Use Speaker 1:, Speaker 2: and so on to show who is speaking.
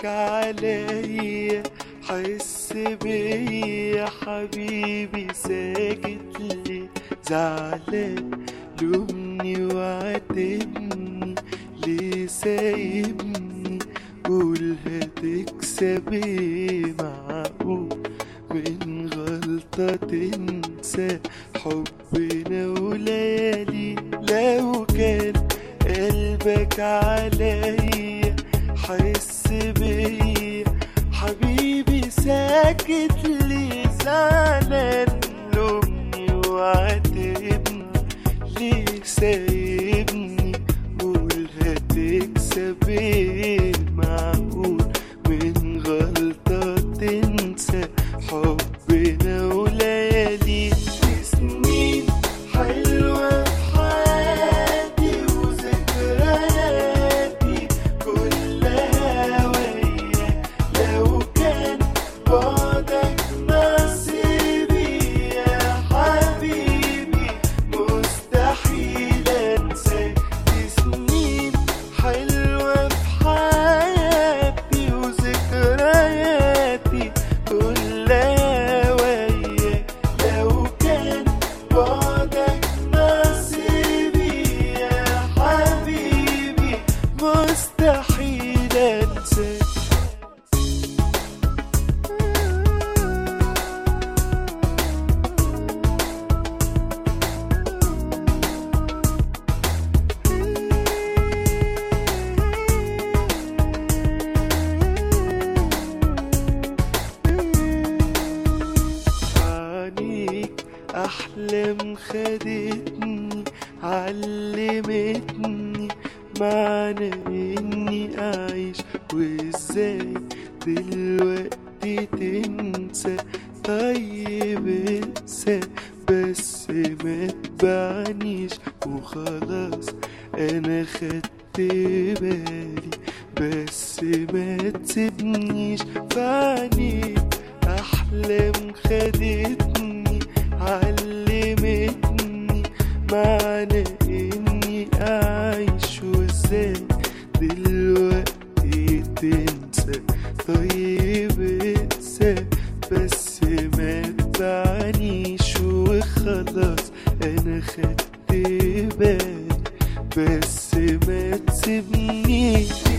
Speaker 1: قلبك عليا حس بيا حبيبي ساكت ليه زعلان لومني وعاتبني ليه سايبني قول هتكسب ايه معقول من غلطة تنسى حبنا وليالي لو كان قلبك عليا حس بيا حبيبي ساكت ليه زعلان لومني وعاتبني ليه سايبني قول هتكسب ايه معقول من غلطة تنسى حبنا وليالي سنين حلوة في حياتي وذكرياتي كلها وياك لو كان بعدك نصيبي يا حبيبي مستحيل انساك دي سنين حلوة في حياتي وذكرياتي كلها وياك لو كان بعدك نصيبي يا حبيبي مستحيل انساك عنيك أحلام خدتني علمتني معنى إني أعيش وإزاي دلوقتي تنسى طيب انسى بس ما تبعنيش وخلاص أنا خدت بالي بس ما تسيبنيش فعنيك أحلام خدتني علمتني معنى إني أعيش وإزاي دلوقتي تنسى طيب انسى بس ما تبعنيش وخلاص أنا خدت بالي بس ما تسيبنيش